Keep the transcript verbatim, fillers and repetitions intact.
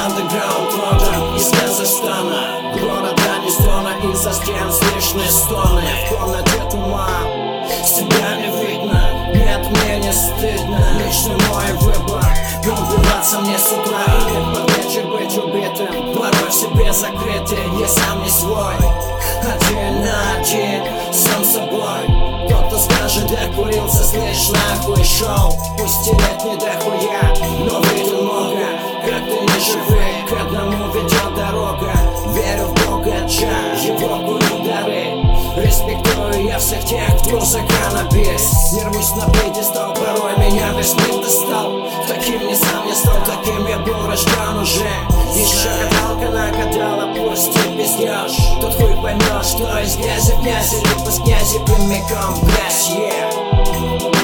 андеграунд родом из Казахстана. Города не стона, из-за стен слышны стоны. В комнате туман, с тебя не видно. Нет, мне не стыдно, лично мой выбор. Убиваться мне с утра или под вечер быть убитым. Порой в себе закрытый, я сам не свой. Один на один, сам собой. Кто-то скажет, докурился, слышь, нахуй шоу. Пусть и лет не дохуя, но видел много. Как ты не живый, к одному ведет дорога. Верю в Бога, Джа, его курю дары. Респектую я всех тех, кто за каннабис. Не рвусь на пьедестал, порой меня весь мир достал. Таким не сам я стал, таким я был рожден уже. Еще гадалка нагадала, пусть ты пиздешь. Тут хуй поймешь, что из грязи в князи, либо с князи прямиком в грязь, yeah.